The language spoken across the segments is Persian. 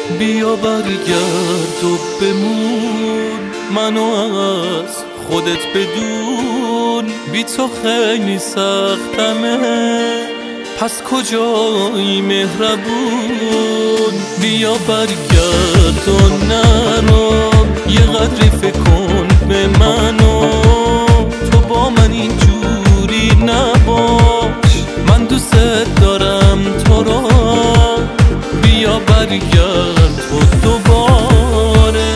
بیا برگرد و بمون، منو از خودت بدون. بی تو خیلی سختمه، پس کجایی مهربون؟ بیا برگرد و نرو، یه قدری فکر کن به منو. تو با من اینجوری نباش، من دوست دارم تو رو. بیا برگرد و دوباره،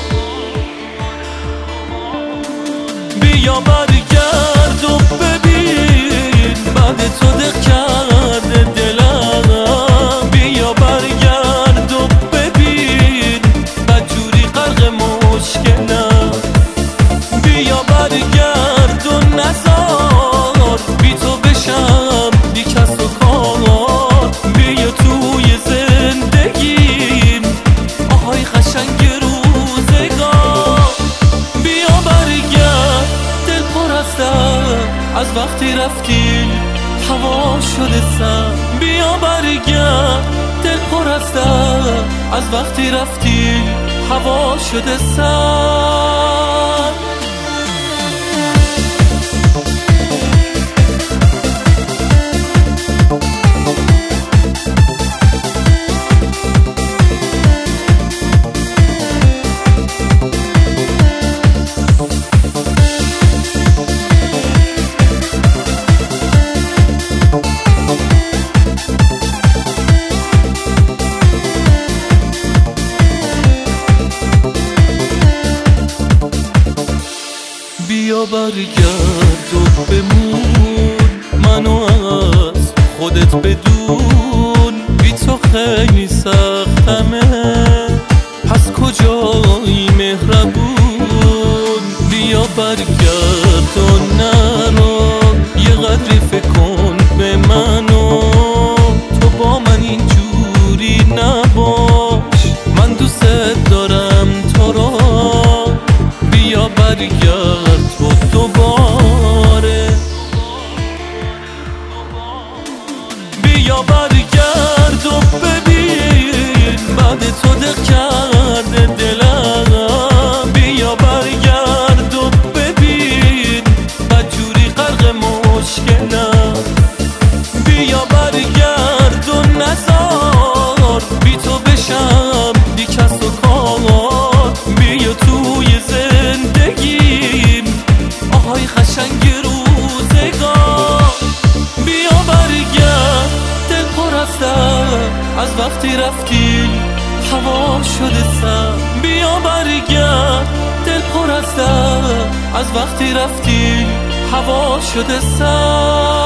بیا برگرد و ببین بعد تو دق کرده دلم. بیا برگرد و ببین بدجوری غرق مشکلم. بیا برگرد و نذار بی تو بشم بی کس و کار. بیا توی زندگیم آهای قشنگ روزگار. بیا برگرد دل پر از وقتی رفتی هوا شده سر. بیا برگرد دل پر از وقتی رفتی هوا شده سر. بیا برگرد و بمون، منو از خودت بدون. بی تو خیلی سختمه، پس کجایی مهربون؟ بیا برگرد و نرو، یه قدری فکر کن به منو. تو با من اینجوری نباش، من دوست دارم تو رو. بیا برگرد و دوباره، بیا برگرد و ببین بعد تو دق کرده دلم. بیا برگرد و ببین بدجوری غرق مشکلم. بیا برگرد و نذار بی تو بشم بی کس و کار. بیا توی زندگیم آهای قشنگ روزگار. بیا برگرد دل پر از وقتی رفتی هوا شده سر. بیا برگرد دل پر از وقتی رفتی هوا شده سر.